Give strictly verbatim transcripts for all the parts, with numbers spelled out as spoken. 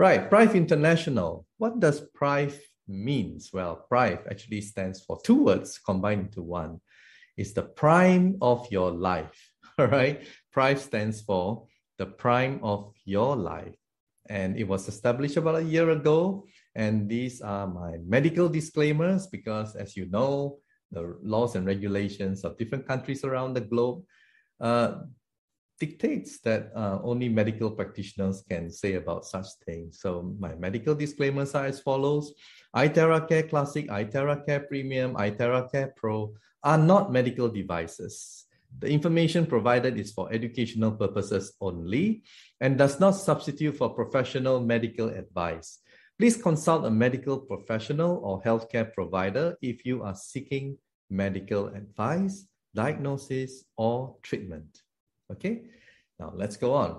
Right, Prive International. What does Prive means? Well, Prive actually stands for two words combined into one. It's the prime of your life, all right? Prive stands for the prime of your life. And it was established about a year ago. And these are my medical disclaimers because, as you know, the laws and regulations of different countries around the globe uh, dictates that uh, only medical practitioners can say about such things. So my medical disclaimers are as follows. iTerra Classic, iTerra Premium, iTerra Pro are not medical devices. The information provided is for educational purposes only and does not substitute for professional medical advice. Please consult a medical professional or healthcare provider if you are seeking medical advice, diagnosis, or treatment. Okay, now let's go on.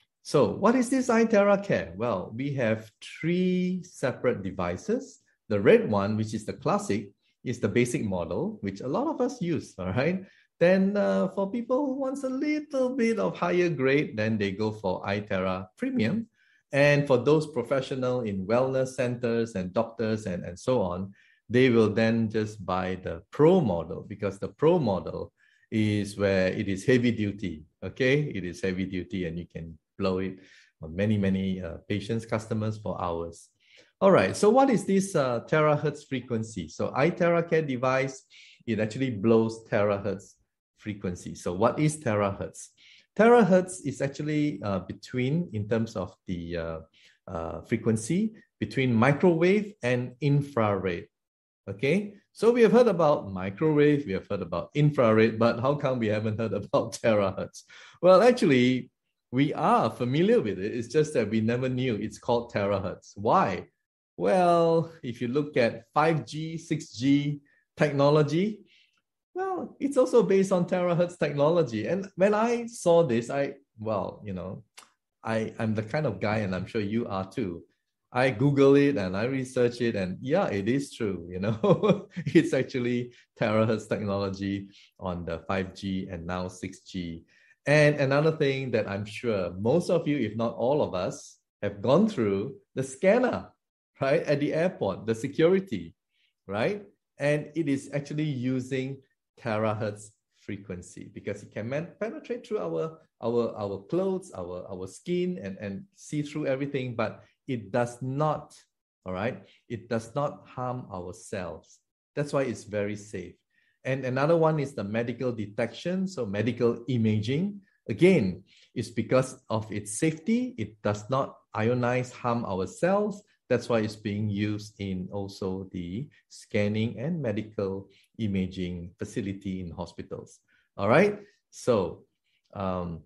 So what is this iTerra Care? Well, we have three separate devices. The red one, which is the classic, is the basic model, which a lot of us use, all right? Then uh, for people who want a little bit of higher grade, then they go for iTerra Premium. And for those professional in wellness centers and doctors and, and so on, they will then just buy the Pro model because the Pro model is where it is heavy duty, okay? It is heavy duty and you can blow it on many, many uh, patients, customers for hours. All right, so what is this uh, terahertz frequency? So iTerra Care device, it actually blows terahertz frequency. So what is terahertz? Terahertz is actually uh, between, in terms of the uh, uh, frequency, between microwave and infrared, okay? So we have heard about microwave, we have heard about infrared, but how come we haven't heard about terahertz? Well, actually, we are familiar with it. It's just that we never knew it's called terahertz. Why? Well, if you look at five G, six G technology, well, it's also based on terahertz technology. And when I saw this, I, well, you know, I, I'm the kind of guy, and I'm sure you are too. I Google it and I research it, and yeah, it is true, you know. It's actually terahertz technology on the five G and now six G. And another thing that I'm sure most of you, if not all of us, have gone through, the scanner, right, at the airport, the security, right? And it is actually using terahertz frequency because it can penetrate through our, our, our clothes, our, our skin, and, and see through everything, but it does not, all right? It does not harm our cells. That's why it's very safe. And another one is the medical detection, so medical imaging. Again, it's because of its safety. It does not ionize, harm our cells. That's why it's being used in also the scanning and medical imaging facility in hospitals. All right. So um,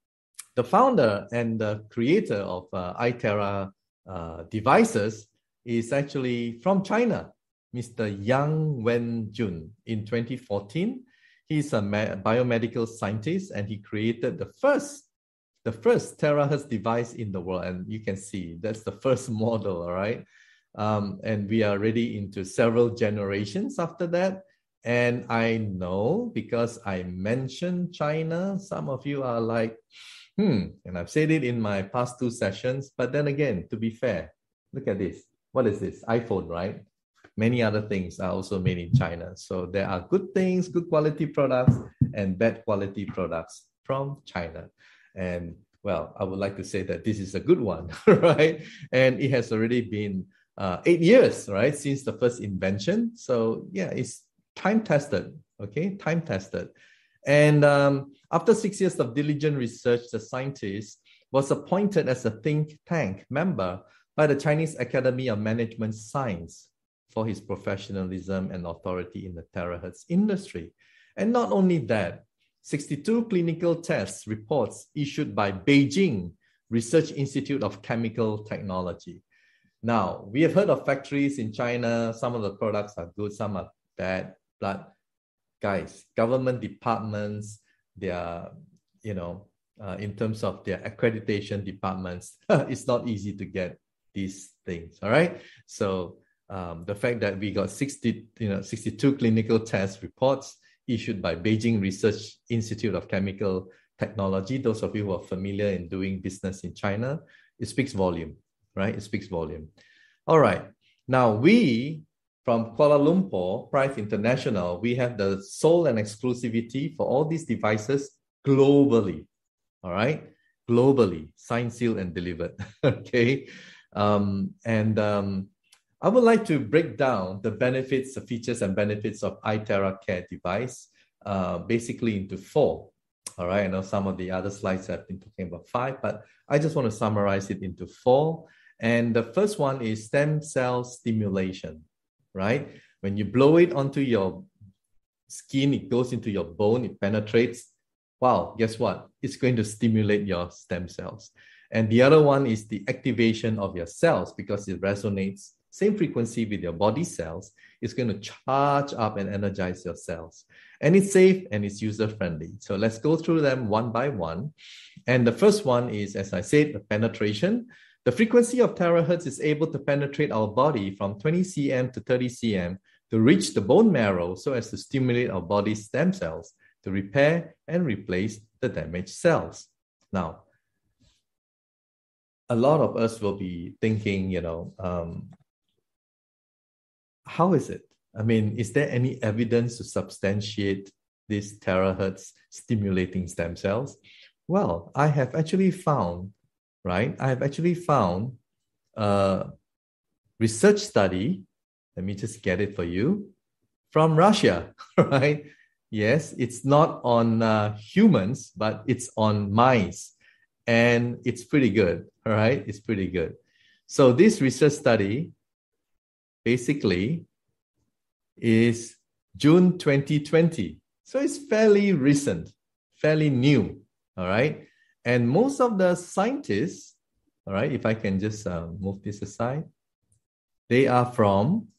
the founder and the creator of uh, iTerra uh, devices is actually from China, Mister Yang Wenjun. In twenty fourteen, he's a biomedical scientist and he created the first the first terahertz device in the world. And you can see that's the first model, all right? Um, and we are already into several generations after that. And I know because I mentioned China, some of you are like, hmm, and I've said it in my past two sessions, but then again, to be fair, look at this. What is this? iPhone, right? Many other things are also made in China. So there are good things, good quality products, and bad quality products from China. And well, I would like to say that this is a good one, right? And it has already been uh, eight years, right, since the first invention. So yeah, it's time tested, okay, time tested. And um, after six years of diligent research, the scientist was appointed as a think tank member by the Chinese Academy of Management Science for his professionalism and authority in the terahertz industry. And not only that, sixty-two clinical tests reports issued by Beijing Research Institute of Chemical Technology. Now, we have heard of factories in China. Some of the products are good, some are bad, but guys, government departments, they are, you know, uh, in terms of their accreditation departments, it's not easy to get these things, all right? So um, the fact that we got sixty, you know, sixty-two clinical test reports issued by Beijing Research Institute of Chemical Technology, those of you who are familiar in doing business in China, it speaks volume, right? It speaks volume. All right. Now we, from Kuala Lumpur, Prive International, we have the sole and exclusivity for all these devices globally. All right. Globally, signed, sealed, and delivered. Okay. Um, and um, I would like to break down the benefits, the features and benefits of iTera Care device uh, basically into four. All right. I know some of the other slides have been talking about five, but I just want to summarize it into four. And the first one is stem cell stimulation, right? When you blow it onto your skin, it goes into your bone, it penetrates. Wow, guess what? It's going to stimulate your stem cells. And the other one is the activation of your cells because it resonates same frequency with your body cells. It's going to charge up and energize your cells. And it's safe and it's user-friendly. So let's go through them one by one. And the first one is, as I said, the penetration. The frequency of terahertz is able to penetrate our body from twenty centimeters to thirty centimeters to reach the bone marrow so as to stimulate our body's stem cells to repair and replace the damaged cells. Now, a lot of us will be thinking, you know, um, how is it? I mean, is there any evidence to substantiate these terahertz stimulating stem cells? Well, I have actually found, right? I have actually found a research study. Let me just get it for you from Russia, right? Yes, it's not on uh, humans, but it's on mice. And it's pretty good, all right? It's pretty good. So this research study basically is June twenty twenty. So it's fairly recent, fairly new, all right? And most of the scientists, all right, if I can just uh, move this aside, they are from,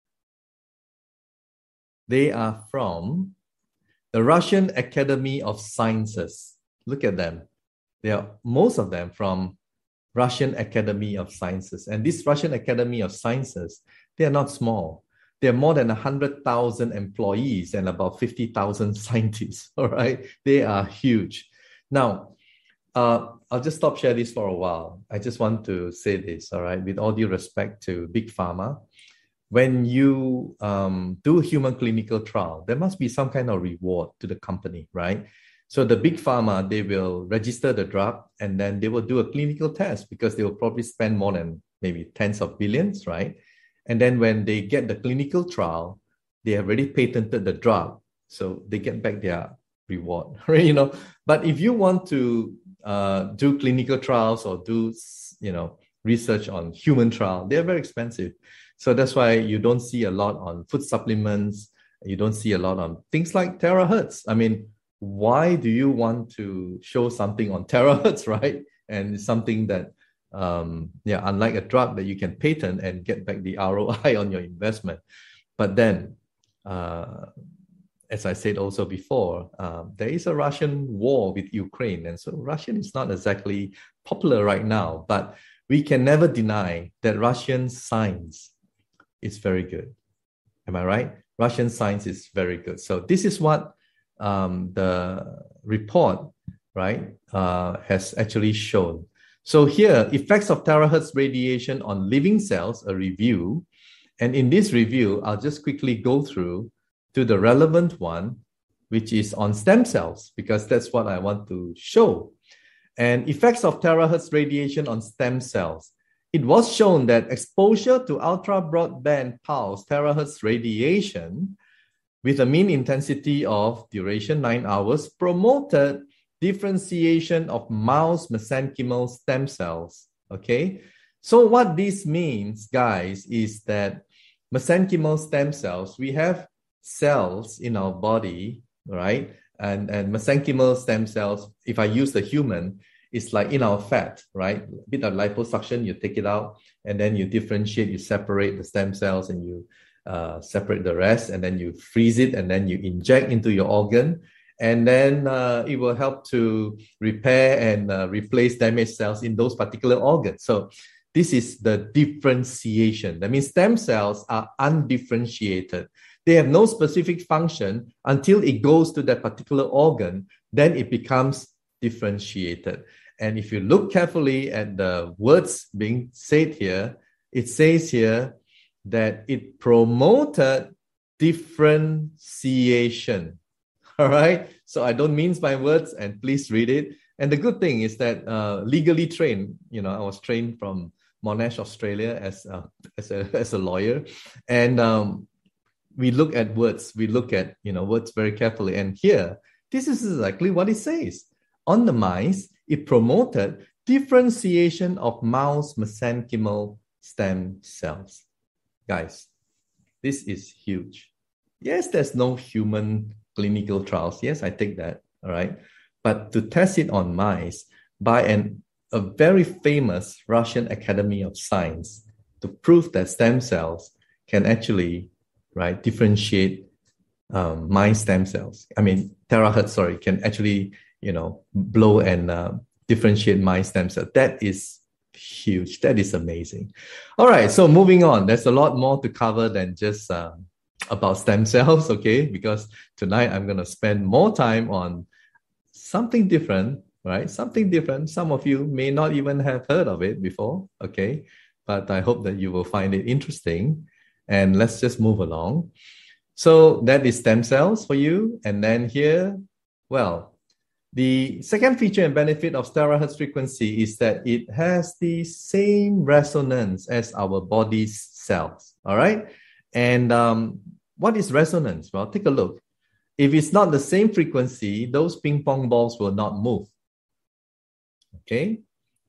they are from the Russian Academy of Sciences. Look at them. They are, most of them from Russian Academy of Sciences. And this Russian Academy of Sciences, they are not small. There are more than one hundred thousand employees and about fifty thousand scientists, all right? They are huge. Now, uh, I'll just stop share this for a while. I just want to say this, all right? With all due respect to Big Pharma, when you um, do human clinical trial, there must be some kind of reward to the company, right? So the Big Pharma, they will register the drug and then they will do a clinical test because they will probably spend more than maybe tens of billions, right? And then when they get the clinical trial, they have already patented the drug. So they get back their reward, right? You know, but if you want to uh, do clinical trials or do, you know, research on human trial, they're very expensive. So that's why you don't see a lot on food supplements. You don't see a lot on things like terahertz. I mean, why do you want to show something on terahertz, right? And it's something that, um, yeah, unlike a drug that you can patent and get back the R O I on your investment. But then, uh, as I said also before, uh, there is a Russian war with Ukraine. And so Russian is not exactly popular right now, but we can never deny that Russian science is very good. Am I right? Russian science is very good. So this is what um, the report, right, uh, has actually shown. So here, effects of terahertz radiation on living cells, a review. And in this review, I'll just quickly go through to the relevant one, which is on stem cells, because that's what I want to show. And effects of terahertz radiation on stem cells. It was shown that exposure to ultra broadband pulse terahertz radiation with a mean intensity of duration nine hours promoted differentiation of mouse mesenchymal stem cells. Okay, so what this means, guys, is that mesenchymal stem cells, we have cells in our body, right? And, and mesenchymal stem cells, if I use the human, it's like in our fat, right? A bit of liposuction, you take it out, and then you differentiate, you separate the stem cells and you uh, separate the rest, and then you freeze it, and then you inject into your organ, and then uh, it will help to repair and uh, replace damaged cells in those particular organs. So this is the differentiation. That means stem cells are undifferentiated. They have no specific function until it goes to that particular organ, then it becomes differentiated. And if you look carefully at the words being said here, it says here that it promoted differentiation. All right. So I don't mince my words, and please read it. And the good thing is that uh, legally trained, you know, I was trained from Monash, Australia as a, as a, as a lawyer. And um, we look at words, we look at, you know, words very carefully. And here, this is exactly what it says. On the mice, it promoted differentiation of mouse mesenchymal stem cells. Guys, this is huge. Yes, there's no human clinical trials. Yes, I take that, all right? But to test it on mice by an, a very famous Russian Academy of Science to prove that stem cells can actually, right, differentiate um, mice stem cells. I mean, terahertz, sorry, can actually, you know, blow and uh, differentiate mice stem cells. That is huge. That is amazing. All right, so moving on. There's a lot more to cover than just uh, about stem cells, okay? Because tonight I'm going to spend more time on something different, right? Something different. Some of you may not even have heard of it before, okay? But I hope that you will find it interesting. And let's just move along. So that is stem cells for you. And then here, well, the second feature and benefit of terahertz frequency is that it has the same resonance as our body's cells, all right? And um, what is resonance? Well, take a look. If it's not the same frequency, those ping pong balls will not move, okay?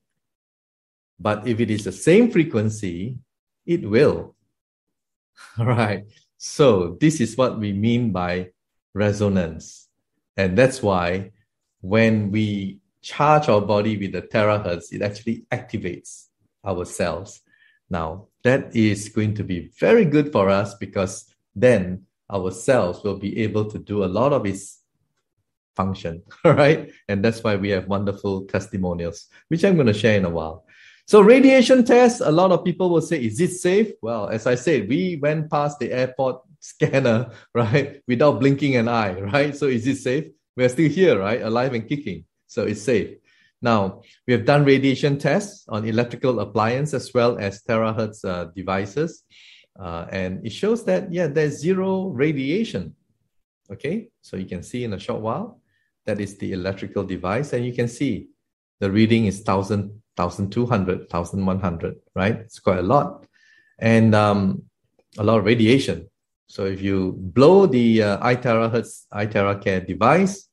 But if it is the same frequency, it will, all right? So this is what we mean by resonance. And that's why when we charge our body with the terahertz, it actually activates our cells. Now, that is going to be very good for us because then our cells will be able to do a lot of its function, all right? And that's why we have wonderful testimonials, which I'm going to share in a while. So radiation tests, a lot of people will say, is it safe? Well, as I said, we went past the airport scanner, right? Without blinking an eye, right? So is it safe? We're still here, right? Alive and kicking. So it's safe. Now, we have done radiation tests on electrical appliances as well as terahertz uh, devices. Uh, and it shows that, yeah, there's zero radiation. Okay, so you can see in a short while, that is the electrical device. And you can see the reading is one thousand, one thousand two hundred, one thousand one hundred, right? It's quite a lot. And um, a lot of radiation. So if you blow the uh, iTerahertz, iTeracare device,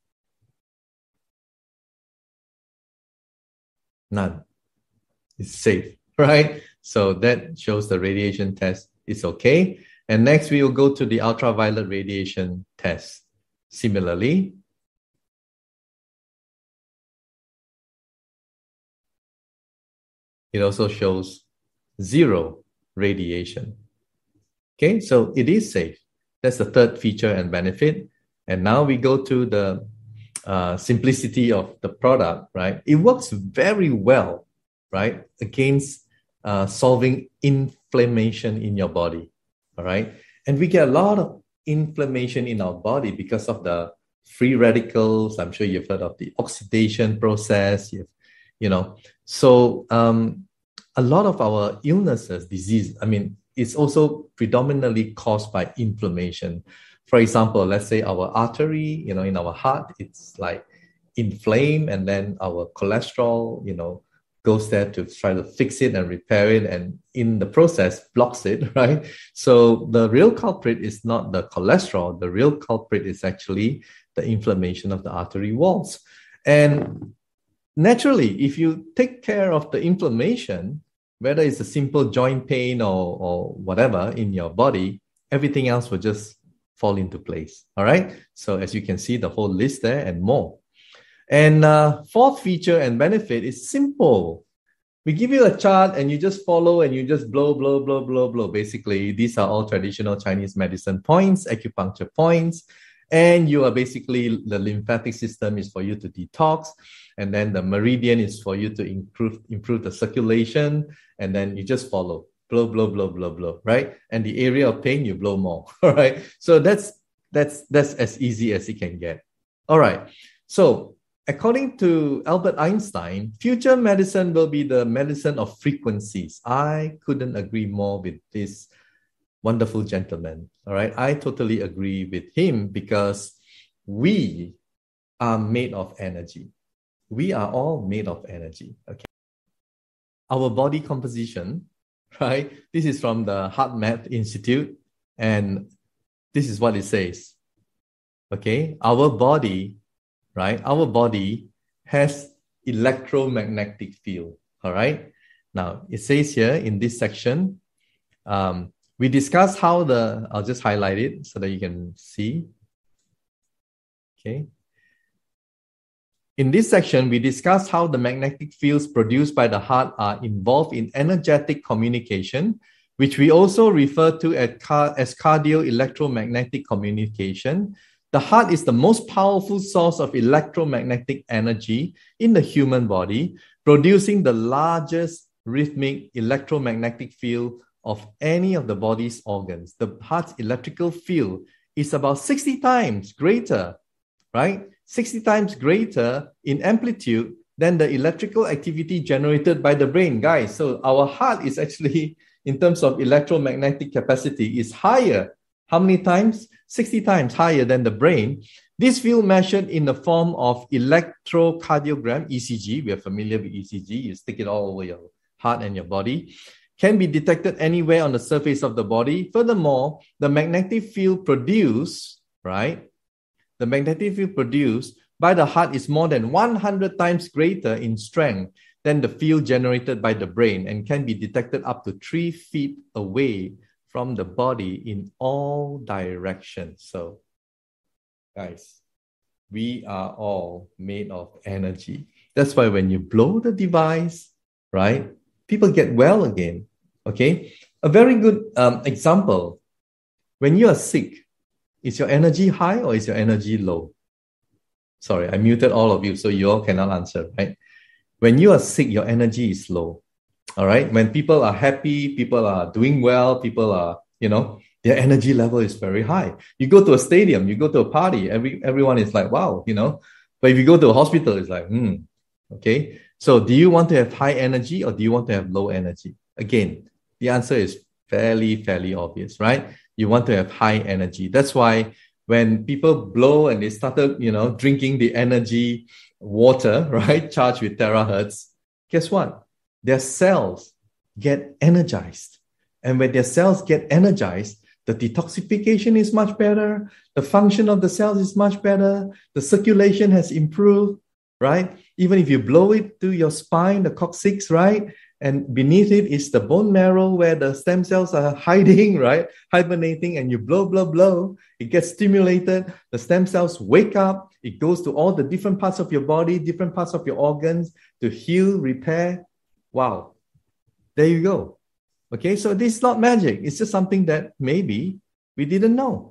none. It's safe, right? So that shows the radiation test is okay. And next we will go to the ultraviolet radiation test. Similarly, it also shows zero radiation. Okay, so it is safe. That's the third feature and benefit. And now we go to the uh, simplicity of the product, right? It works very well, right, against uh, solving inflammation in your body, all right? And we get a lot of inflammation in our body because of the free radicals. I'm sure you've heard of the oxidation process, you've, you know. So um, a lot of our illnesses, disease, I mean, it's also predominantly caused by inflammation. For example, let's say our artery, you know, in our heart, it's like inflamed, and then our cholesterol, you know, goes there to try to fix it and repair it, and in the process blocks it, right? So the real culprit is not the cholesterol. The real culprit is actually the inflammation of the artery walls. And naturally, if you take care of the inflammation, whether it's a simple joint pain or, or whatever in your body, everything else will just fall into place, all right? So as you can see, the whole list there and more. And uh, fourth feature and benefit is simple. We give you a chart and you just follow and you just blow, blow, blow, blow, blow. Basically, these are all traditional Chinese medicine points, acupuncture points. And you are basically, the lymphatic system is for you to detox. And then the meridian is for you to improve, improve the circulation. And then you just follow, blow, blow, blow, blow, blow, right? And the area of pain, you blow more, all right? So that's, that's, that's as easy as it can get. All right. So according to Albert Einstein, future medicine will be the medicine of frequencies. I couldn't agree more with this wonderful gentleman. All right. I totally agree with him because we are made of energy. We are all made of energy. Okay. Our body composition, right? This is from the HeartMath Institute, and this is what it says. Okay. Our body, right? Our body has electromagnetic field. All right. Now it says here in this section, um, we discussed how the, I'll just highlight it so that you can see. Okay. In this section, we discussed how the magnetic fields produced by the heart are involved in energetic communication, which we also refer to as, car- as cardio-electromagnetic communication. The heart is the most powerful source of electromagnetic energy in the human body, producing the largest rhythmic electromagnetic field of any of the body's organs. The heart's electrical field is about sixty times greater, right? sixty times greater in amplitude than the electrical activity generated by the brain, guys. So our heart is actually, in terms of electromagnetic capacity, is higher. How many times? sixty times higher than the brain. This field measured in the form of electrocardiogram, E C G. We are familiar with E C G. You stick it all over your heart and your body. Can be detected anywhere on the surface of the body. Furthermore, the magnetic field produced, right? The magnetic field produced by the heart is more than one hundred times greater in strength than the field generated by the brain and can be detected up to three feet away from the body in all directions. So, guys, we are all made of energy. That's why when you blow the device, right, people get well again. Okay? A very good um, example. When you are sick, is your energy high or is your energy low? Sorry, I muted all of you, so you all cannot answer, right? When you are sick, your energy is low. All right. When people are happy, people are doing well, people are, you know, their energy level is very high. You go to a stadium, you go to a party, every everyone is like, wow, you know. But if you go to a hospital, it's like, hmm, okay. So do you want to have high energy or do you want to have low energy? Again, the answer is fairly, fairly obvious, right? You want to have high energy. That's why when people blow and they started, you know, drinking the energy water, right, charged with terahertz, guess what? Their cells get energized. And when their cells get energized, the detoxification is much better. The function of the cells is much better. The circulation has improved, right? Even if you blow it to your spine, the coccyx, right? And beneath it is the bone marrow where the stem cells are hiding, right? Hibernating, and you blow, blow, blow. It gets stimulated. The stem cells wake up. It goes to all the different parts of your body, different parts of your organs to heal, repair. Wow. There you go. Okay, so this is not magic. It's just something that maybe we didn't know.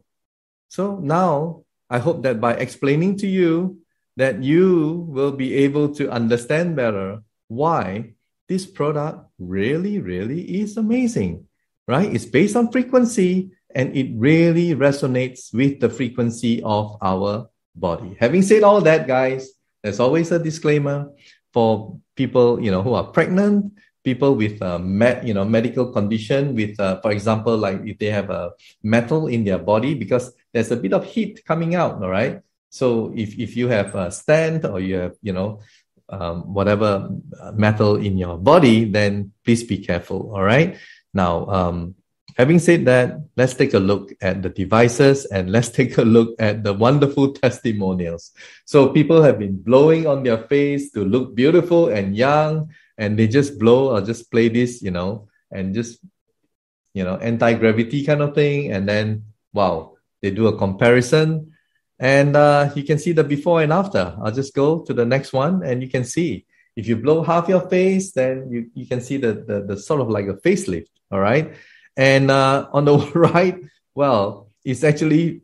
So now I hope that by explaining to you that you will be able to understand better why this product really, really is amazing, right? It's based on frequency and it really resonates with the frequency of our body. Having said all that, guys, there's always a disclaimer for people, you know, who are pregnant, people with a med, you know, medical condition with, uh, for example, like if they have a metal in their body, because there's a bit of heat coming out, all right? So if, if you have a stent or you have, you know, um, whatever metal in your body, then please be careful, all right? Now, um, having said that, let's take a look at the devices and let's take a look at the wonderful testimonials. So people have been blowing on their face to look beautiful and young, and they just blow or just play this, you know, and just, you know, anti-gravity kind of thing. And then, wow, they do a comparison. And uh, you can see the before and after. I'll just go to the next one and you can see. If you blow half your face, then you, you can see the, the, the sort of like a facelift, all right? And uh, on the right, well, it's actually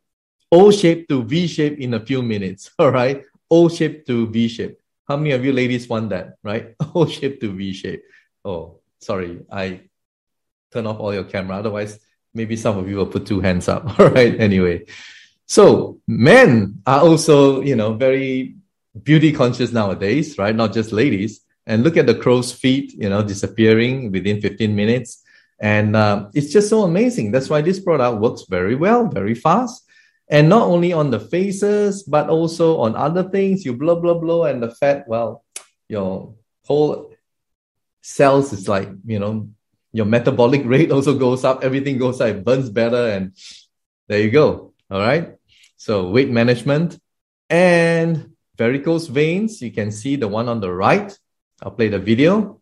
O-shape to V-shape in a few minutes, all right? O-shape to V-shape. How many of you ladies want that, right? O-shape to V-shape. Oh, sorry, I turn off all your camera. Otherwise, maybe some of you will put two hands up, all right? Anyway. So men are also, you know, very beauty conscious nowadays, right? Not just ladies. And look at the crow's feet, you know, disappearing within fifteen minutes. And um, it's just so amazing. That's why this product works very well, very fast. And not only on the faces, but also on other things. You blow, blow, blow, and the fat, well, your whole cells is like, you know, your metabolic rate also goes up. Everything goes up, it burns better. And there you go. All right. So weight management and varicose veins. You can see the one on the right. I'll play the video.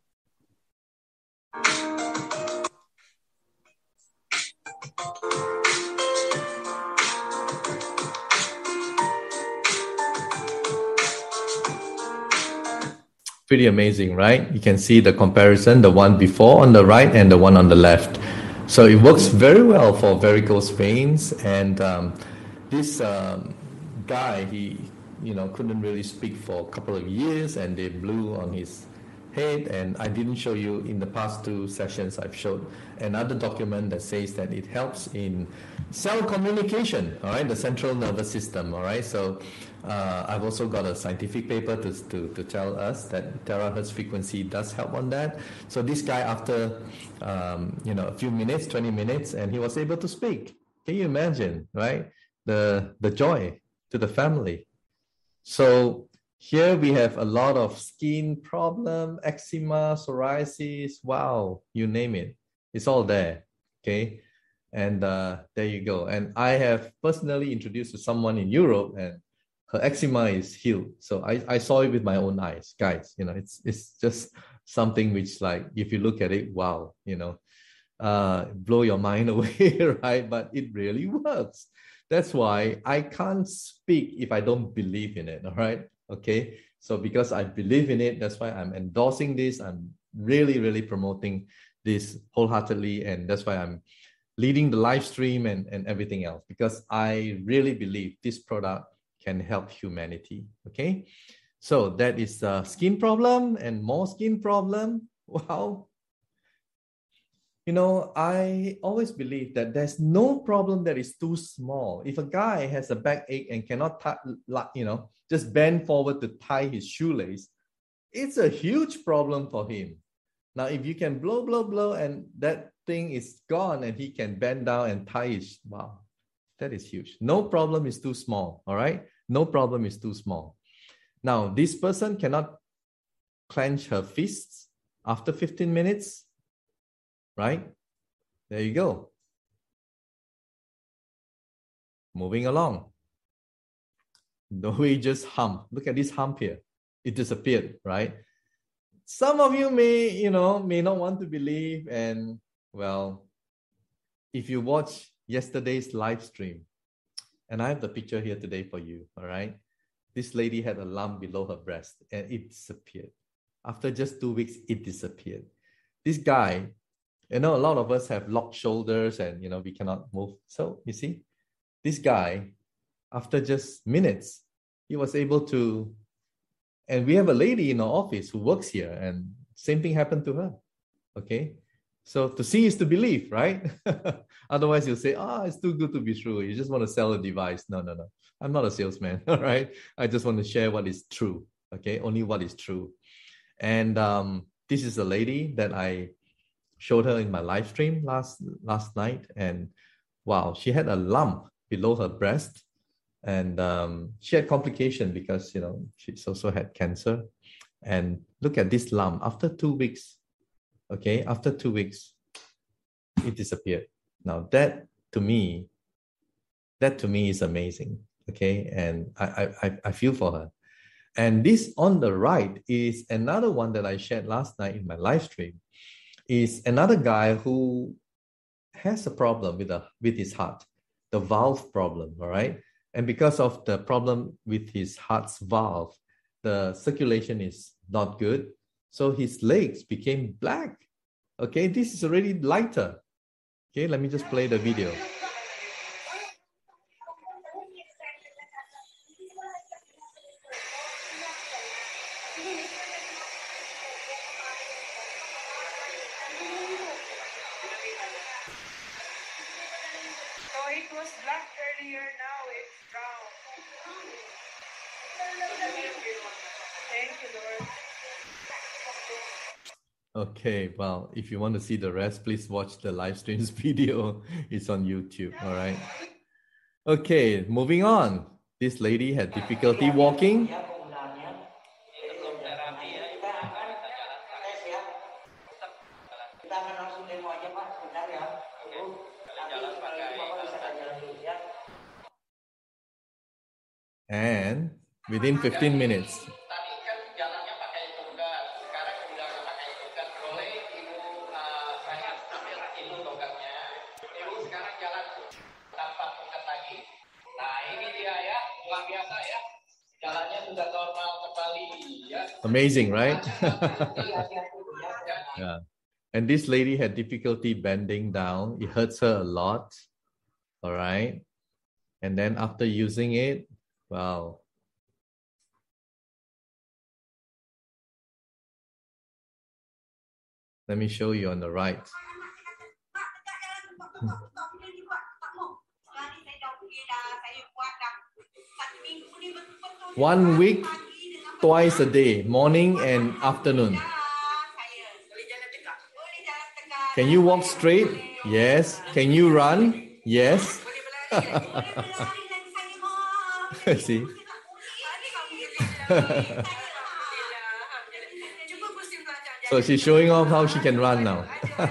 Pretty amazing, right? You can see the comparison, the one before on the right and the one on the left. So it works very well for varicose veins. And um, this um, guy, he, you know, couldn't really speak for a couple of years, and they blew on his head. And I didn't show you in the past two sessions. I've showed another document that says that it helps in cell communication. All right, the central nervous system. All right, so. Uh, I've also got a scientific paper to, to, to tell us that terahertz frequency does help on that. So this guy, after um, you know a few minutes, twenty minutes, and he was able to speak. Can you imagine, right? The the joy to the family. So here we have a lot of skin problem, eczema, psoriasis. Wow, you name it, it's all there. Okay, and uh, there you go. And I have personally introduced to someone in Europe, and her eczema is healed. So I, I saw it with my own eyes, guys. You know, it's it's just something which, like, if you look at it, wow, you know, uh, blow your mind away, right? But it really works. That's why I can't speak if I don't believe in it, all right? Okay. So because I believe in it, that's why I'm endorsing this. I'm really, really promoting this wholeheartedly. And that's why I'm leading the live stream and, and everything else, because I really believe this product can help humanity. Okay, so that is a skin problem and more skin problem. Wow. You know, I always believe that there's no problem that is too small. If a guy has a backache and cannot, you know, just bend forward to tie his shoelace, it's a huge problem for him. Now, if you can blow, blow, blow, and that thing is gone, and he can bend down and tie his, wow, that is huge. No problem is too small, all right? No problem is too small. Now, this person cannot clench her fists after fifteen minutes, right? There you go. Moving along. The way just hump. Look at this hump here. It disappeared, right? Some of you may, you know, may not want to believe. And well, if you watch yesterday's live stream, and I have the picture here today for you, all right? This lady had a lump below her breast and it disappeared. After just two weeks, it disappeared. This guy, you know, a lot of us have locked shoulders and, you know, we cannot move. So you see, this guy, after just minutes, he was able to, and we have a lady in our office who works here, and same thing happened to her, okay? So to see is to believe, right? Otherwise, you'll say, ah, oh, it's too good to be true. You just want to sell a device. No, no, no. I'm not a salesman, all right? I just want to share what is true, okay? Only what is true. And um, this is a lady that I showed her in my live stream last, last night. And wow, she had a lump below her breast. And um, she had complication because, you know, she also had cancer. And look at this lump. After two weeks, okay, after two weeks, it disappeared. Now that to me, that to me is amazing, okay? And I, I, I feel for her. And this on the right is another one that I shared last night in my live stream. Is another guy who has a problem with, the, with his heart, the valve problem, all right? And because of the problem with his heart's valve, the circulation is not good. So his legs became black. Okay, this is already lighter. Okay, let me just play the video. So it was black earlier, now it's brown. Okay, well, if you want to see the rest, please watch the live streams video. It's on YouTube, all right? Okay, moving on. This lady had difficulty walking. And within fifteen minutes, amazing, right? Yeah. And this lady had difficulty bending down. It hurts her a lot. All right. And then after using it, wow. Let me show you on the right. One week, twice a day, morning and afternoon. Can you walk straight? Yes. Can you run? Yes. See? So she's showing off how she can run now.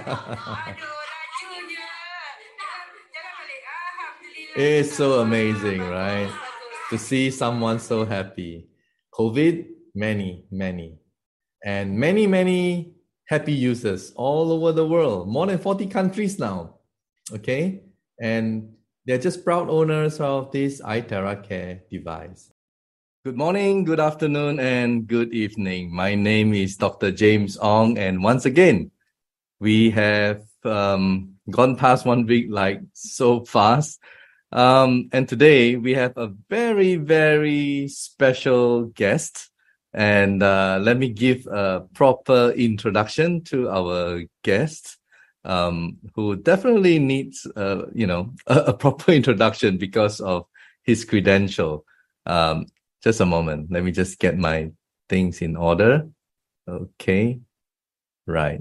It's so amazing, right? To see someone so happy. COVID, many, many. And many, many happy users all over the world. More than forty countries now. Okay? And they're just proud owners of this iTerra device. Good morning, good afternoon, and good evening. My name is Doctor James Ong, and once again, we have um, gone past one week like so fast. Um, and today we have a very, very special guest. And uh, let me give a proper introduction to our guest, um, who definitely needs, uh, you know, a, a proper introduction because of his credential. Um, just a moment. Let me just get my things in order. Okay. Right.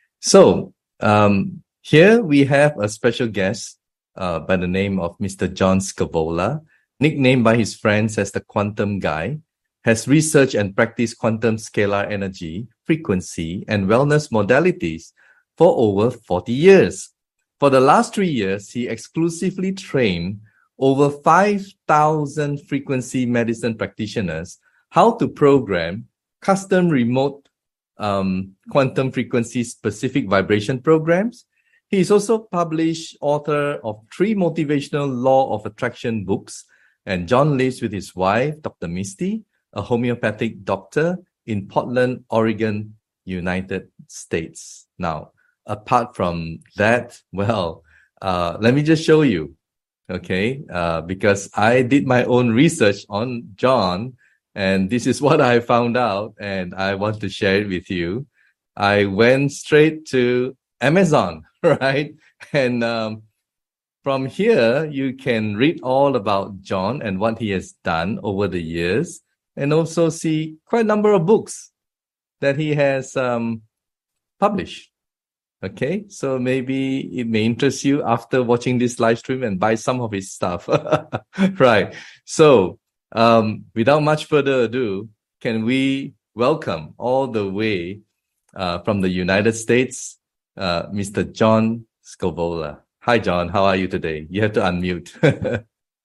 So um, here we have a special guest uh, by the name of Mister John Scavola, nicknamed by his friends as the Quantum Guy, has researched and practiced quantum scalar energy, frequency, and wellness modalities for over forty years. For the last three years, he exclusively trained over five thousand frequency medicine practitioners how to program custom remote um, quantum frequency specific vibration programs. He is also published author of three motivational law of attraction books, and John lives with his wife, Doctor Misty, a homeopathic doctor in Portland, Oregon, United States. Now, apart from that, well, uh, let me just show you, okay? Uh, because I did my own research on John, and this is what I found out, and I want to share it with you. I went straight to Amazon, right? And um, from here, you can read all about John and what he has done over the years, and also see quite a number of books that he has um, published. Okay, so maybe it may interest you after watching this live stream and buy some of his stuff. Right. So um, without much further ado, can we welcome all the way uh, from the United States, uh, Mister John Scavola. Hi, John. How are you today? You have to unmute.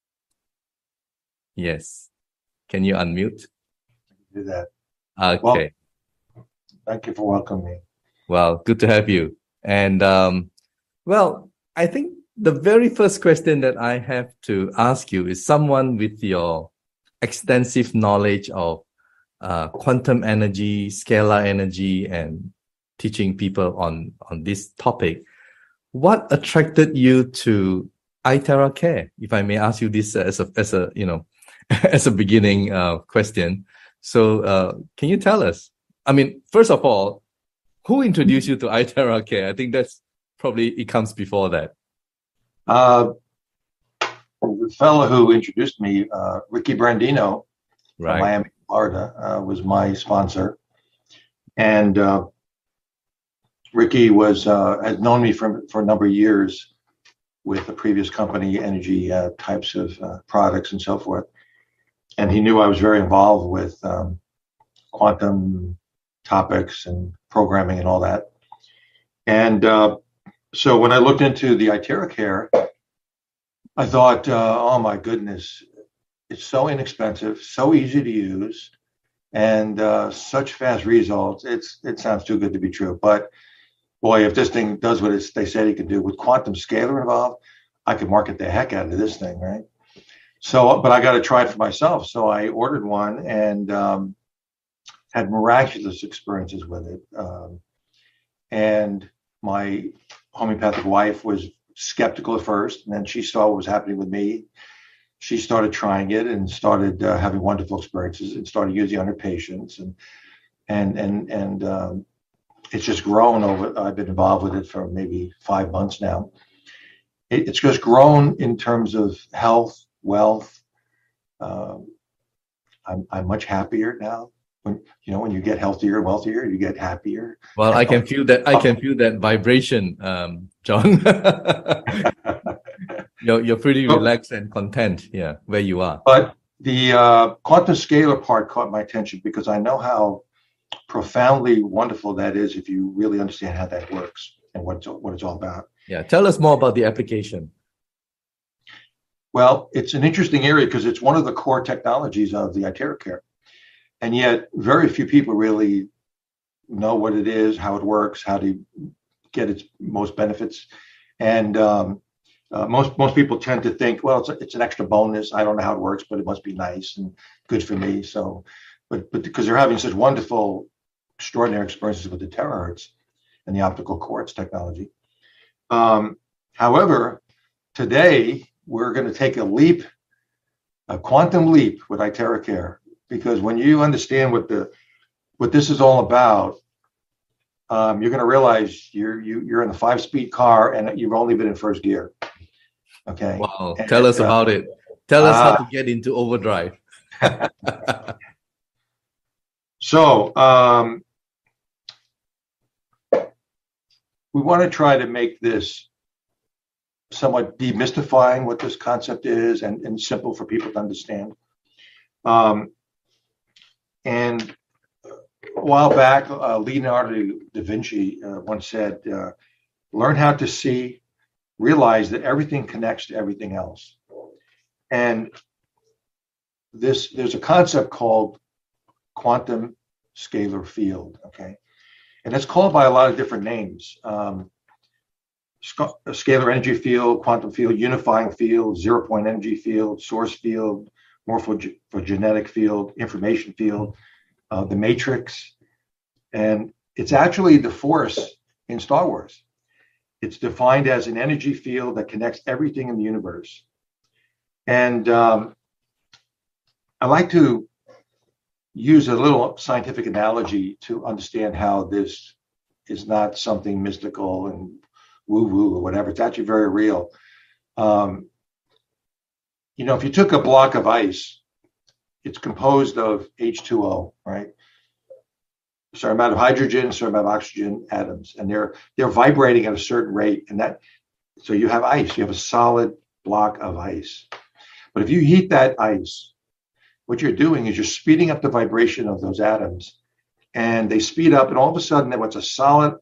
Yes. Can you unmute? Do that. Okay. Well, thank you for welcoming me. Well, good to have you. And, um, well, I think the very first question that I have to ask you is someone with your extensive knowledge of uh, quantum energy, scalar energy, and teaching people on, on this topic. What attracted you to iTerra Care? If I may ask you this as a, as a, you know, as a beginning uh, question. So, uh, can you tell us? I mean, first of all, who introduced you to iTerra Care? I think that's probably, it comes before that. Uh, the fellow who introduced me, uh, Ricky Brandino, right. from Miami, Florida, uh, was my sponsor. And uh, Ricky was uh, had known me for, for a number of years with the previous company, energy uh, types of uh, products and so forth. And he knew I was very involved with um, quantum topics and programming and all that. And uh, so when I looked into the IteraCare, I thought, uh, oh my goodness, it's so inexpensive, so easy to use, and uh, such fast results. It's it sounds too good to be true. But boy, if this thing does what it's, they said it could do with quantum scalar involved, I could market the heck out of this thing, right? So, but I got to try it for myself. So I ordered one and um, had miraculous experiences with it. Um, and my homeopathic wife was skeptical at first, and then she saw what was happening with me. She started trying it and started uh, having wonderful experiences and started using it on her patients. And and and and um, it's just grown over. I've been involved with it for maybe five months now. It, it's just grown in terms of health, wealth. Um, I'm I'm much happier now. When you know when you get healthier, wealthier, you get happier. Well, I can feel that. I can feel that vibration, um, John. you're you're pretty relaxed and content, yeah, where you are. But the uh, quantum scalar part caught my attention because I know how profoundly wonderful that is if you really understand how that works and what it's what it's all about. Yeah, tell us more about the application. Well, it's an interesting area because it's one of the core technologies of the IteraCare. And yet very few people really know what it is, how it works, how to get its most benefits. And um, uh, most most people tend to think, well, it's, a, it's an extra bonus. I don't know how it works, but it must be nice and good for me. So, but but because they're having such wonderful, extraordinary experiences with the terahertz and the optical quartz technology. Um, however, today, we're going to take a leap, a quantum leap with IteraCare, because when you understand what the what this is all about, um, you're going to realize you're you, you're in a five-speed car and you've only been in first gear. Okay. Wow. And, Tell us uh, about it. Tell us uh, how to get into overdrive. So um, we want to try to make this somewhat demystifying what this concept is and, and simple for people to understand. Um, and a while back, uh, Leonardo da Vinci uh, once said, uh, learn how to see, realize that everything connects to everything else. And this, there's a concept called quantum scalar field, okay? And it's called by a lot of different names. Um, scalar energy field, quantum field, unifying field, zero point energy field, source field, morphogenetic field, information field, uh, the matrix. And it's actually the force in Star Wars. It's defined as an energy field that connects everything in the universe. And um, I like to use a little scientific analogy to understand how this is not something mystical and woo-woo or whatever. It's actually very real. Um, you know, if you took a block of ice, it's composed of H two O, right? A certain amount of hydrogen, a certain amount of oxygen atoms, and they're they're vibrating at a certain rate. And that, so you have ice, you have a solid block of ice. But if you heat that ice, what you're doing is you're speeding up the vibration of those atoms, and they speed up, and all of a sudden, what's a solid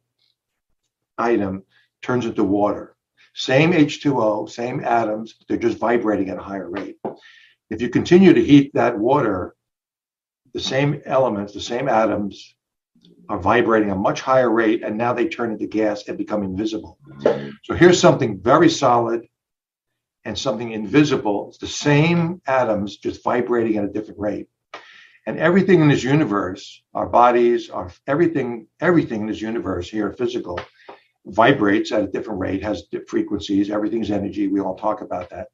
item turns into water. Same H two O, same atoms, they're just vibrating at a higher rate. If you continue to heat that water, the same elements, the same atoms are vibrating at a much higher rate, and now they turn into gas and become invisible. So here's something very solid and something invisible. It's the same atoms just vibrating at a different rate. And everything in this universe, our bodies, our everything, everything in this universe here, physical, vibrates at a different rate, has frequencies, everything's energy. We all talk about that.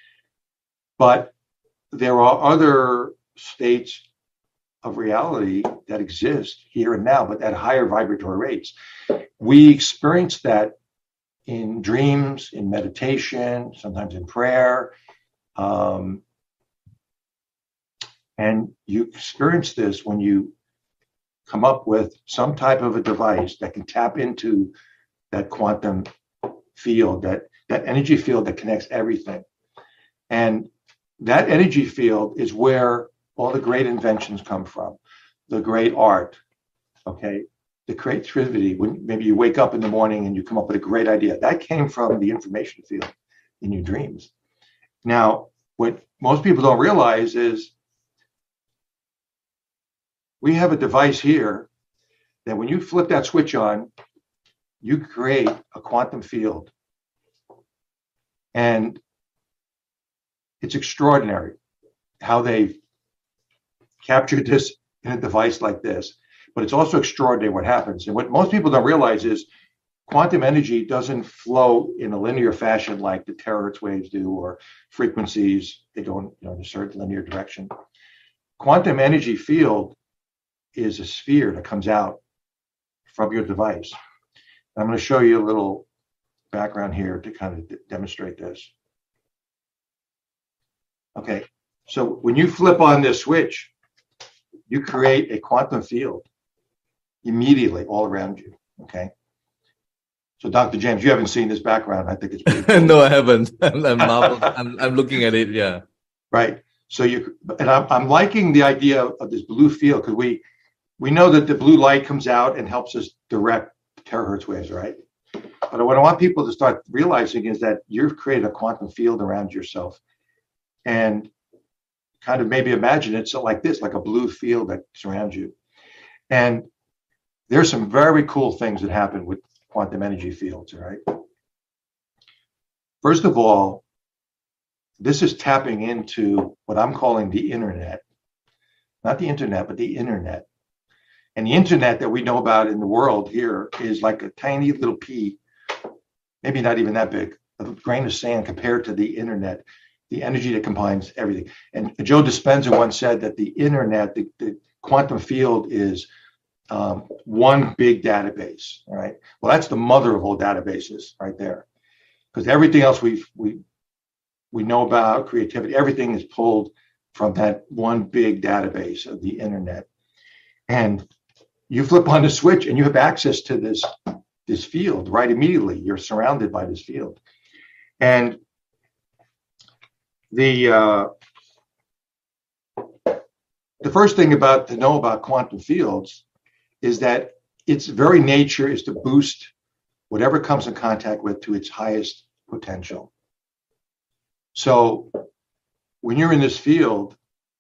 But there are other states of reality that exist here and now, but at higher vibratory rates. We experience that in dreams, in meditation, sometimes in prayer. Um, And you experience this when you come up with some type of a device that can tap into that quantum field, that, that energy field that connects everything. And that energy field is where all the great inventions come from, the great art, okay? The creativity, when maybe you wake up in the morning and you come up with a great idea, that came from the information field in your dreams. Now, what most people don't realize is we have a device here that when you flip that switch on, you create a quantum field. And it's extraordinary how they've captured this in a device like this. But it's also extraordinary what happens. And what most people don't realize is quantum energy doesn't flow in a linear fashion like the terahertz waves do, or frequencies. They go in, you know, in a certain linear direction. Quantum energy field is a sphere that comes out from your device. I'm going to show you a little background here to kind of d- demonstrate this. Okay, so when you flip on this switch, you create a quantum field immediately all around you. Okay. So, Doctor James, you haven't seen this background. I think it's pretty cool. No, I haven't. I'm, I'm, marveled. I'm, I'm looking at it. Yeah. Right. So you and I'm, I'm liking the idea of this blue field, because we we know that the blue light comes out and helps us direct terahertz waves, right? But what I want people to start realizing is that you've created a quantum field around yourself, and kind of maybe imagine it so like this, like a blue field that surrounds you. And there's some very cool things that happen with quantum energy fields, all right? First of all, this is tapping into what I'm calling the internet. Not the internet, but the internet. And the internet that we know about in the world here is like a tiny little pea, maybe not even that big, a grain of sand compared to the internet, the energy that combines everything. And Joe Dispenza once said that the internet, the, the quantum field is um, one big database, all right? Well, that's the mother of all databases right there, because everything else we we we know about, creativity, everything is pulled from that one big database of the internet. And you flip on the switch and you have access to this, this field right immediately. You're surrounded by this field. And the uh, the first thing about to know about quantum fields is that its very nature is to boost whatever comes in contact with to its highest potential. So when you're in this field,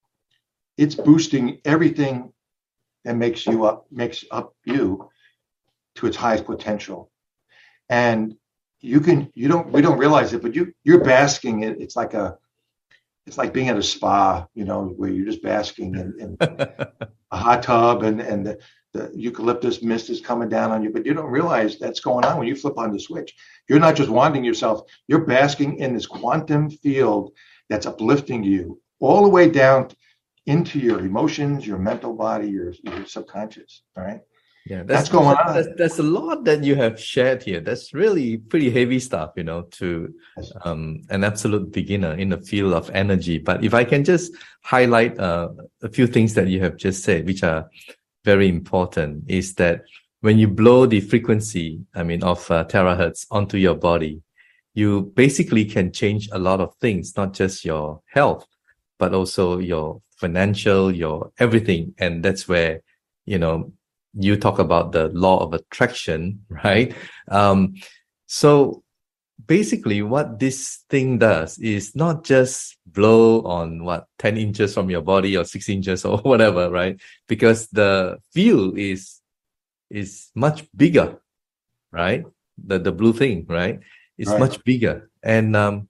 it's boosting everything that makes you up, makes up you to its highest potential. And you can, you don't, we don't realize it, but you, you're basking in, it's like a, it's like being at a spa, you know, where you're just basking in, in a hot tub, and, and the, the eucalyptus mist is coming down on you, but you don't realize that's going on when you flip on the switch. You're not just wanting yourself, you're basking in this quantum field that's uplifting you all the way down into your emotions, your mental body, your, your subconscious. All right. Yeah, that's, that's going on. That's, that's a lot that you have shared here. That's really pretty heavy stuff, you know, to um, an absolute beginner in the field of energy. But if I can just highlight uh, a few things that you have just said, which are very important, is that when you blow the frequency, I mean, of uh, terahertz onto your body, you basically can change a lot of things, not just your health, but also your financial, your everything. And that's where, you know, you talk about the law of attraction, right? Um, so basically what this thing does is not just blow on what, ten inches from your body or six inches or whatever, right? Because the field is, is much bigger, right? The, the blue thing, right? It's Right. much bigger. And, um,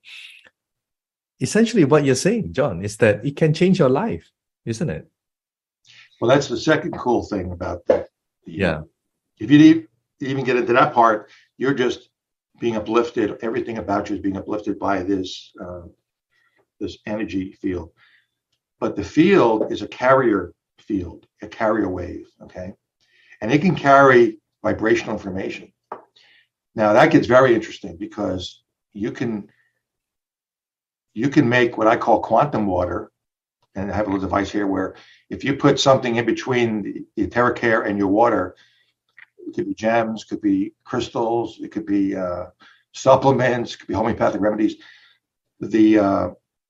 essentially what you're saying, John, is that it can change your life, isn't it? Well, that's the second cool thing about that. Yeah. If you even get into that part, you're just being uplifted. Everything about you is being uplifted by this uh, this energy field. But the field is a carrier field, a carrier wave, okay? And it can carry vibrational information. Now, that gets very interesting because you can you can make what I call quantum water and I have a little device here where if you put something in between the, the TerraCare and your water, it could be gems, could be crystals, it could be uh, supplements, it could be homeopathic remedies. The uh,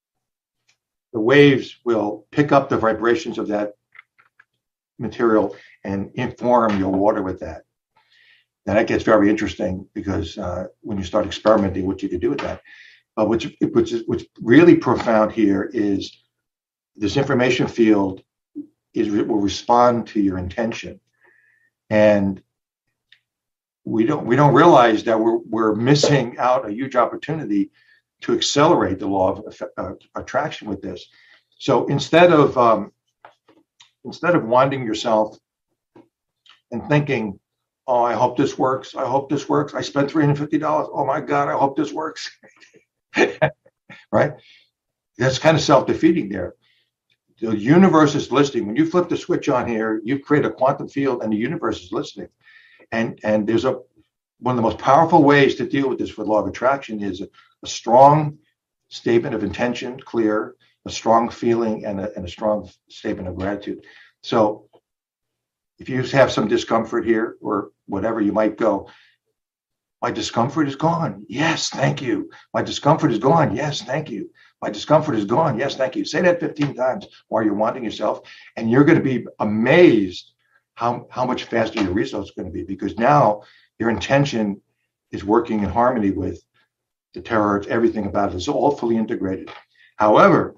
the waves will pick up the vibrations of that material and inform your water with that. Now that gets very interesting because uh, when you start experimenting, what you can do with that. But what's, which is what's really profound here is this information field is will respond to your intention, and we don't we don't realize that we're we're missing out a huge opportunity to accelerate the law of uh, attraction with this. So instead of um, instead of winding yourself and thinking, oh, I hope this works. I hope this works. I spent three hundred fifty dollars. Oh my God, I hope this works. Right? That's kind of self-defeating there. The universe is listening. When you flip the switch on here, you create a quantum field and the universe is listening. And and there's a one of the most powerful ways to deal with this with law of attraction is a, a strong statement of intention, clear, a strong feeling, and a, and a strong statement of gratitude. So if you have some discomfort here or whatever, you might go, my discomfort is gone. Yes, thank you. My discomfort is gone. Yes, thank you. My discomfort is gone. Yes, thank you. Say that fifteen times while you're wanting yourself, and you're going to be amazed how, how much faster your results are going to be, because now your intention is working in harmony with the terahertz, everything about it. It's all fully integrated. However,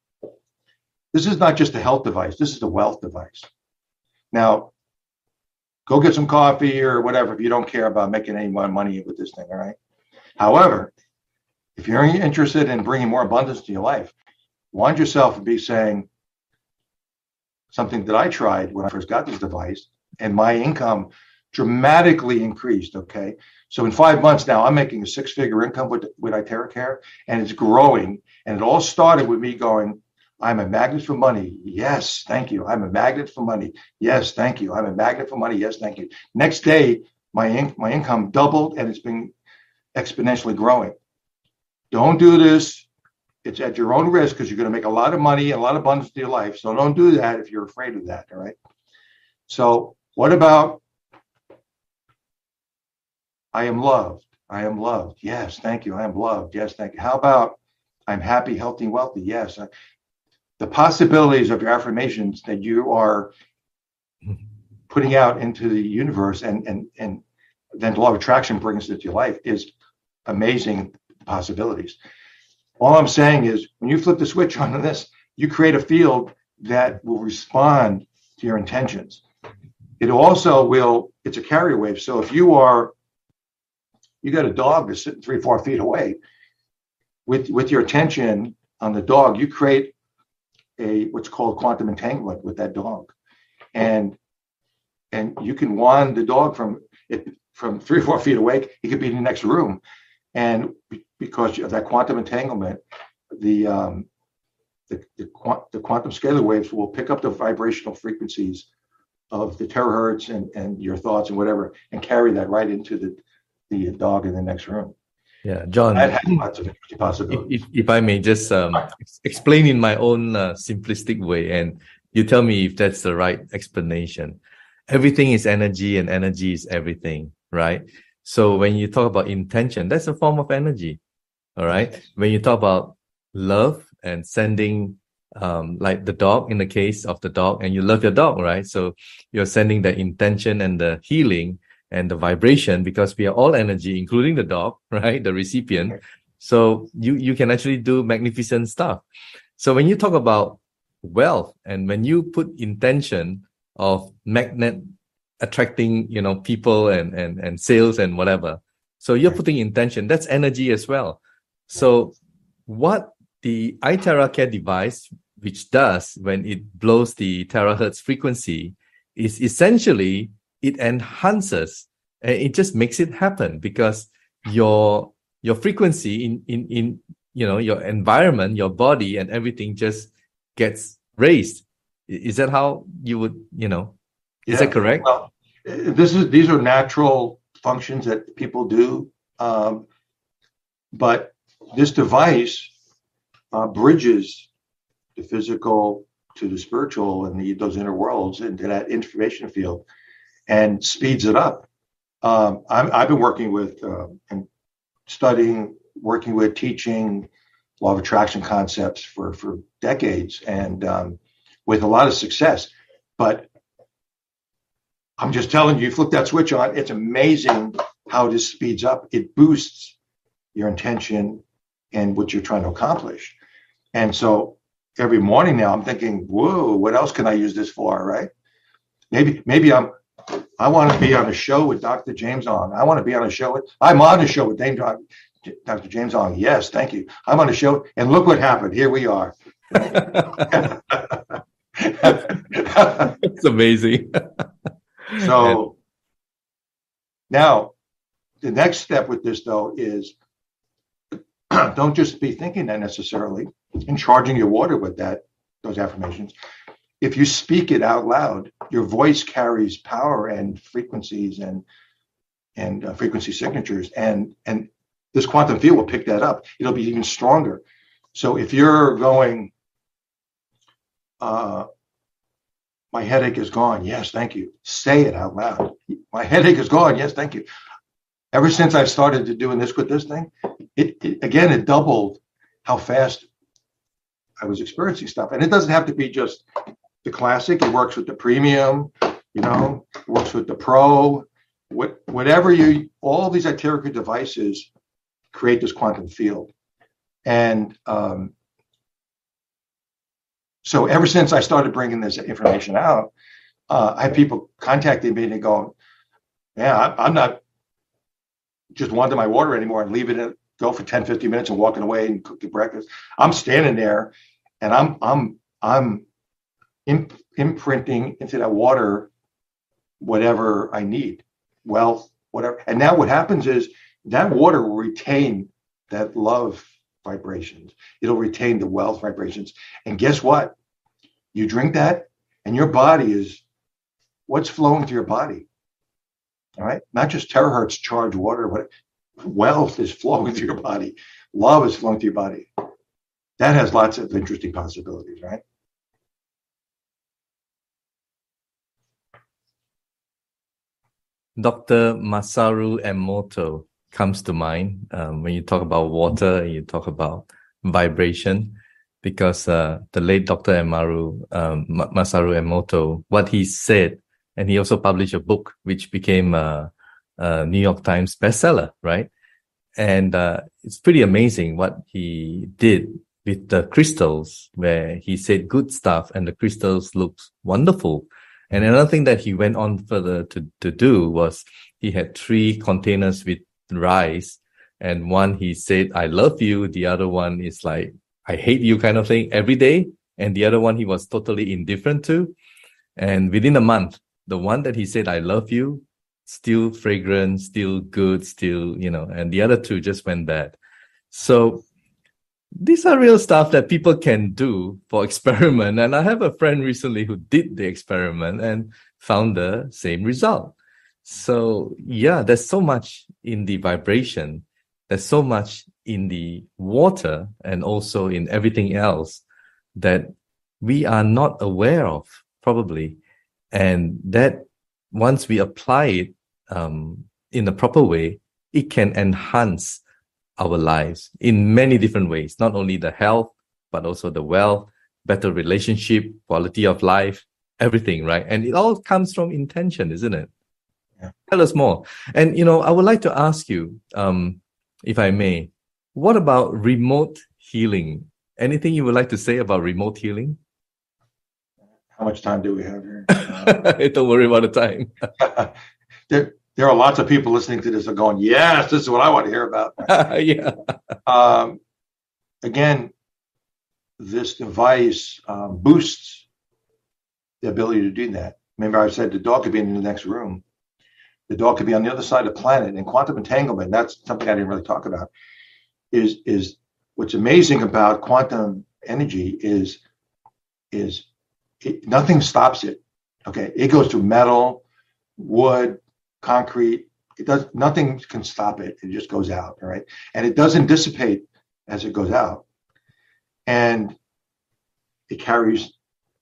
this is not just a health device. This is a wealth device. Now, go get some coffee or whatever if you don't care about making any more money with this thing, all right? However, if you're interested in bringing more abundance to your life, wind yourself and be saying something that I tried when I first got this device, and my income dramatically increased, okay? So in five months now, I'm making a six-figure income with, with iTerraCare, and it's growing. And it all started with me going, I'm a magnet for money. Yes, thank you. I'm a magnet for money. Yes, thank you. I'm a magnet for money. Yes, thank you. Next day, my in- my income doubled, and it's been exponentially growing. Don't do this. It's at your own risk because you're going to make a lot of money and a lot of abundance in your life. So don't do that if you're afraid of that, all right? So what about I am loved? I am loved. Yes, thank you. I am loved. Yes, thank you. How about I'm happy, healthy, wealthy? Yes. The possibilities of your affirmations that you are putting out into the universe and and and then the law of attraction brings it to your life is amazing possibilities. All I'm saying is when you flip the switch onto this, you create a field that will respond to your intentions. It also will, it's a carrier wave. So if you are, you got a dog that's sitting three, four feet away, with, with your attention on the dog, you create a what's called quantum entanglement with that dog. And and you can wand the dog from it from three or four feet away. He could be in the next room. And because of that quantum entanglement, the um, the, the, the quantum scalar waves will pick up the vibrational frequencies of the terahertz and, and your thoughts and whatever, and carry that right into the, the dog in the next room. Yeah, John, That has lots of interesting possibilities. If, if I may just um, explain in my own uh, simplistic way, and you tell me if that's the right explanation. Everything is energy, and energy is everything, right? So when you talk about intention, that's a form of energy, all right? When you talk about love and sending, um, like the dog, in the case of the dog, and you love your dog, right? So you're sending the intention and the healing and the vibration, because we are all energy, including the dog, right? The recipient. So you, you can actually do magnificent stuff. So when you talk about wealth, and when you put intention of magnet attracting, you know, people and, and, and sales and whatever. So you're putting intention, that's energy as well. So what the iTerraCare device, which does when it blows the terahertz frequency, is essentially it enhances, and it just makes it happen, because your your frequency in in in you know your environment, your body, and everything just gets raised. Is that how you would you know? Is yeah, that correct? Well, this is these are natural functions that people do, um, but this device uh, bridges the physical to the spiritual and the, those inner worlds into that information field and speeds it up. Um, I'm, I've been working with uh, and studying, working with, teaching law of attraction concepts for, for decades and um, with a lot of success. But I'm just telling you, you flip that switch on, it's amazing how this speeds up. It boosts your intention and what you're trying to accomplish. And so every morning now I'm thinking, whoa, what else can I use this for, right? Maybe, maybe I'm, I want to be on a show with Doctor James Ong. I want to be on a show with, I'm on a show with Dame Doctor James Ong. Yes, thank you. I'm on a show, and look what happened. Here we are. It's amazing. So now the next step with this, though, is don't just be thinking that necessarily and charging your water with that, those affirmations. If you speak it out loud, your voice carries power and frequencies and and uh, frequency signatures, and and this quantum field will pick that up. It'll be even stronger. So if you're going, uh, my headache is gone. Yes, thank you. Say it out loud. My headache is gone. Yes, thank you. Ever since I started to doing this with this thing, it, it again it doubled how fast I was experiencing stuff. And it doesn't have to be just the classic. It works with the premium, you know, it works with the pro, what, whatever you, all these etheric devices create this quantum field. And um, so ever since I started bringing this information out, uh, I have people contacting me and they go, yeah, I, I'm not just wanting my water anymore and leaving it, go for ten, fifteen minutes and walking away and cook the breakfast. I'm standing there and I'm, I'm, I'm, Imp- imprinting into that water whatever I need, wealth, whatever. And now what happens is that water will retain that love vibrations. It'll retain the wealth vibrations. And guess what? You drink that and your body is, what's flowing through your body? All right? Not just terahertz charged water, but wealth is flowing through your body. Love is flowing through your body. That has lots of interesting possibilities, right? Doctor Masaru Emoto comes to mind um, when you talk about water and you talk about vibration, because uh, the late Doctor Emaru, um, Masaru Emoto, what he said, and he also published a book which became a, a New York Times bestseller, right? And uh, it's pretty amazing what he did with the crystals, where he said good stuff and the crystals looked wonderful. And another thing that he went on further to, to do was he had three containers with rice, and one he said, I love you. The other one is like, I hate you kind of thing every day. And the other one he was totally indifferent to. And within a month, the one that he said, I love you, still fragrant, still good, still, you know, and the other two just went bad. So these are real stuff that people can do for experiment. And I have a friend recently who did the experiment and found the same result. So yeah, there's so much in the vibration. There's so much in the water and also in everything else that we are not aware of, probably. And that once we apply it um, in the proper way, it can enhance our lives in many different ways, not only the health, but also the wealth, better relationship, quality of life, everything, right? And it all comes from intention, isn't it? Yeah. Tell us more. And, you know, I would like to ask you, um, if I may, what about remote healing? Anything you would like to say about remote healing? How much time do we have here? Don't worry about the time. there, there are lots of people listening to this are going, yes, this is what I want to hear about. Yeah. Um, again, this device um, boosts the ability to do that. Remember, I said the dog could be in the next room. The dog could be on the other side of the planet. And quantum entanglement, that's something I didn't really talk about, is, is what's amazing about quantum energy is, is it, nothing stops it. Okay. It goes through metal, wood, concrete. It does, nothing can stop it. It just goes out. All right. And it doesn't dissipate as it goes out. And it carries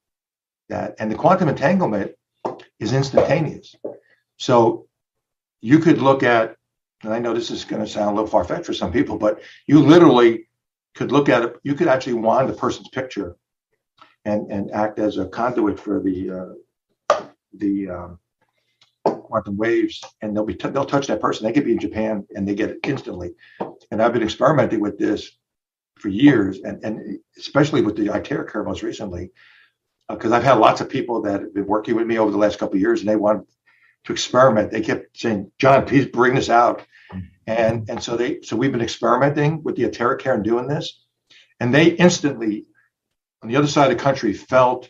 that. And the quantum entanglement is instantaneous. So you could look at, and I know this is going to sound a little far-fetched for some people, but you literally could look at it. You could actually wind a person's picture and, and act as a conduit for the uh, the um, quantum waves, and they'll be t- they'll touch that person. They could be in Japan and they get it instantly. And I've been experimenting with this for years, and, and especially with the Iteracare most recently, because uh, I've had lots of people that have been working with me over the last couple of years, and they want to experiment. They kept saying, "John, please bring this out." And and so they so we've been experimenting with the Iteracare and doing this, and they instantly, on the other side of the country, felt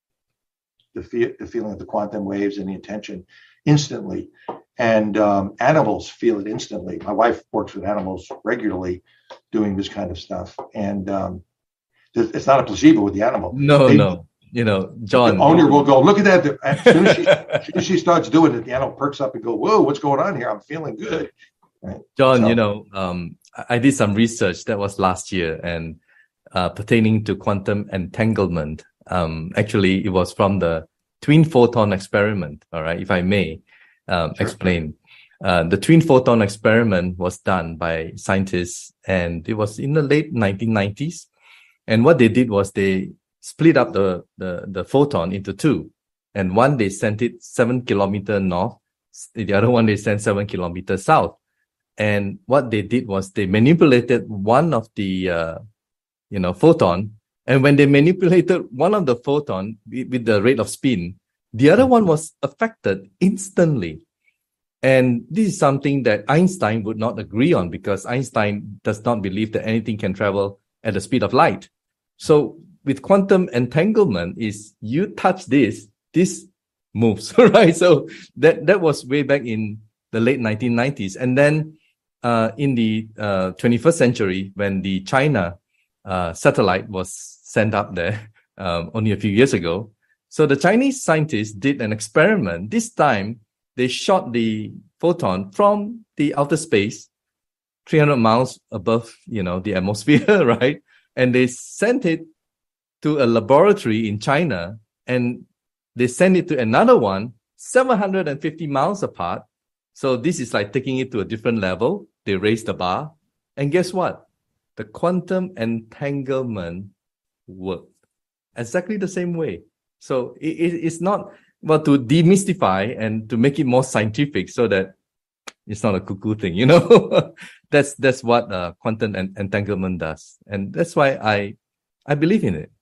the fe- the feeling of the quantum waves and the intention instantly. And um, animals feel it instantly. My wife works with animals regularly, doing this kind of stuff, and um, it's not a placebo with the animal. No, they, no. You know, John. The owner will go, look at that. As soon as, she, as soon as she starts doing it, the animal perks up and go, whoa, what's going on here? I'm feeling good. Right? John, so, you know, um, I did some research that was last year and uh, pertaining to quantum entanglement. Um, actually, it was from the twin photon experiment. All right, if I may um, sure. explain. Uh, the twin photon experiment was done by scientists, and it was in the late nineteen nineties. And what they did was they split up the, the, the photon into two. And one, they sent it seven kilometers north. The other one, they sent seven kilometers south. And what they did was they manipulated one of the, uh, you know, photon. And when they manipulated one of the photon with, with the rate of spin, the other one was affected instantly. And this is something that Einstein would not agree on, because Einstein does not believe that anything can travel at the speed of light. So with quantum entanglement is you touch this, this moves, right? So that, that was way back in the late nineteen nineties. And then uh, in the uh, twenty-first century, when the China uh, satellite was sent up there um, only a few years ago, so the Chinese scientists did an experiment. This time, they shot the photon from the outer space, three hundred miles above, you know, the atmosphere, right? And they sent it to a laboratory in China, and they send it to another one seven hundred fifty miles apart. So this is like taking it to a different level. They raise the bar. And guess what? The quantum entanglement worked exactly the same way. So it, it, it's not, well, to demystify and to make it more scientific so that it's not a cuckoo thing, you know? that's that's what uh, quantum en- entanglement does. And that's why I I believe in it.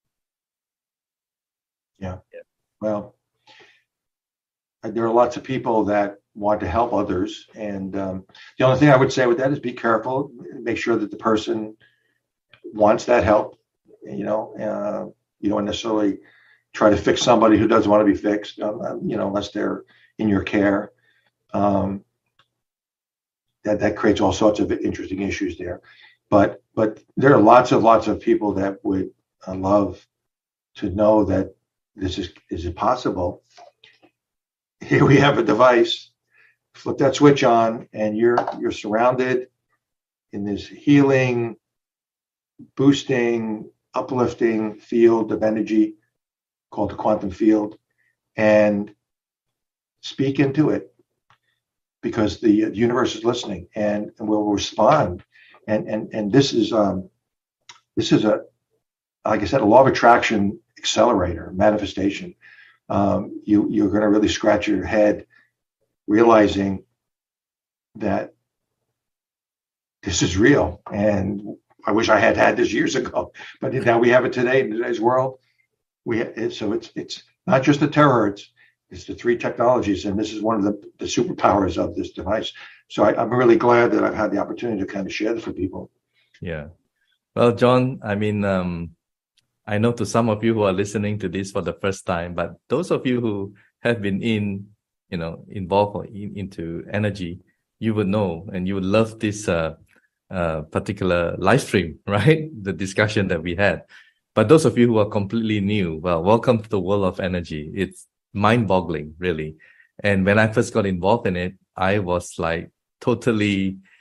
Yeah. yeah. Well, there are lots of people that want to help others. And um, the only thing I would say with that is be careful. Make sure that the person wants that help. You know, uh, you don't necessarily try to fix somebody who doesn't want to be fixed, um, you know, unless they're in your care. Um, that, that creates all sorts of interesting issues there. But but there are lots of lots of people that would uh, love to know that this is is it possible. Here we have a device. Flip that switch on, and you're you're surrounded in this healing, boosting, uplifting field of energy called the quantum field, and speak into it, because the universe is listening and, and will respond. And and and this is um this is a, like I said, a law of attraction accelerator manifestation. Um, you you're going to really scratch your head realizing that this is real. And I wish I had had this years ago, but now we have it today in today's world. We it, so it's it's not just the terahertz, it's the three technologies, and this is one of the, the superpowers of this device. So I, I'm really glad that I've had the opportunity to kind of share this with people. Yeah. Well, John, I mean, um, I know to some of you who are listening to this for the first time, but those of you who have been in, you know, involved in, into energy, you would know, and you would love this uh, uh, particular live stream, right? The discussion that we had. But those of you who are completely new, well, welcome to the world of energy. It's mind-boggling, really. And when I first got involved in it, I was like totally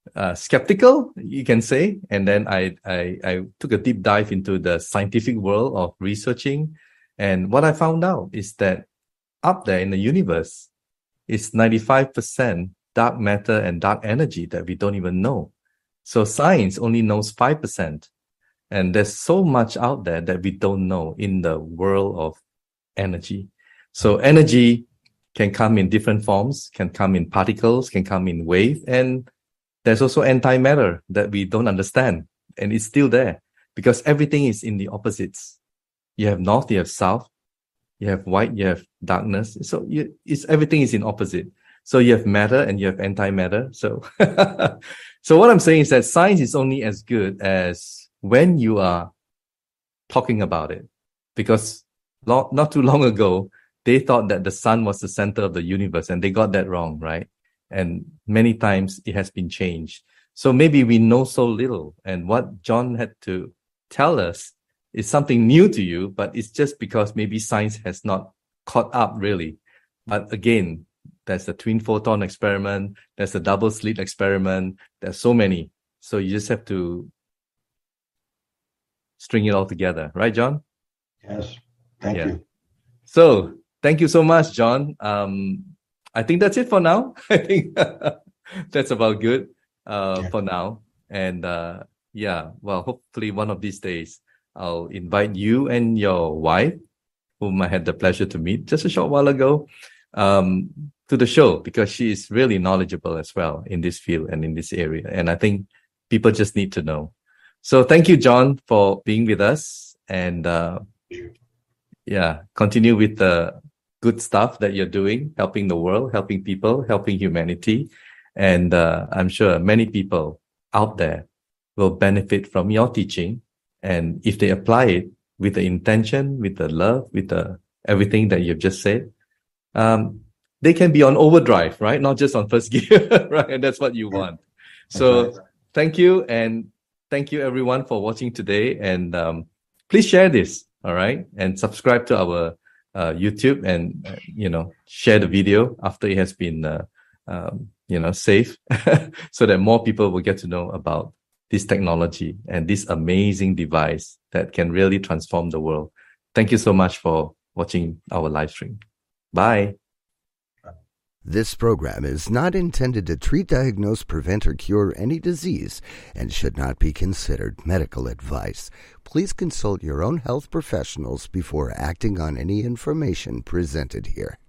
uh, skeptical, you can say. And then I, I, I took a deep dive into the scientific world of researching. And what I found out is that up there in the universe is ninety-five percent dark matter and dark energy that we don't even know. So science only knows five percent. And there's so much out there that we don't know in the world of energy. So energy can come in different forms, can come in particles, can come in wave. And there's also antimatter that we don't understand. And it's still there because everything is in the opposites. You have north, you have south, you have white, you have darkness. So you, it's everything is in opposite. So you have matter and you have antimatter. So, so what I'm saying is that science is only as good as when you are talking about it. Because long, not too long ago, they thought that the sun was the center of the universe and they got that wrong, right? And many times it has been changed. So maybe we know so little. And what John had to tell us is something new to you, but it's just because maybe science has not caught up really. But again, there's the twin photon experiment. There's the double slit experiment. There's so many. So you just have to string it all together. Right, John? Yes. Thank yeah. you. So thank you so much, John. Um, I think that's it for now. I think that's about good uh, yeah. for now. And uh, yeah, well, hopefully one of these days, I'll invite you and your wife, whom I had the pleasure to meet just a short while ago, um, to the show because she is really knowledgeable as well in this field and in this area. And I think people just need to know. So thank you, John, for being with us. And uh, yeah, continue with the good stuff that you're doing, helping the world, helping people, helping humanity. And uh, I'm sure many people out there will benefit from your teaching. And if they apply it with the intention, with the love, with the everything that you've just said, um, they can be on overdrive, right? Not just on first gear, right? And that's what you want. So right. Thank you. And thank you everyone for watching today. And um, please share this, all right? And subscribe to our uh, YouTube and, uh, you know, share the video after it has been, uh, um, you know, safe so that more people will get to know about this technology and this amazing device that can really transform the world. Thank you so much for watching our live stream. Bye. This program is not intended to treat, diagnose, prevent, or cure any disease and should not be considered medical advice. Please consult your own health professionals before acting on any information presented here.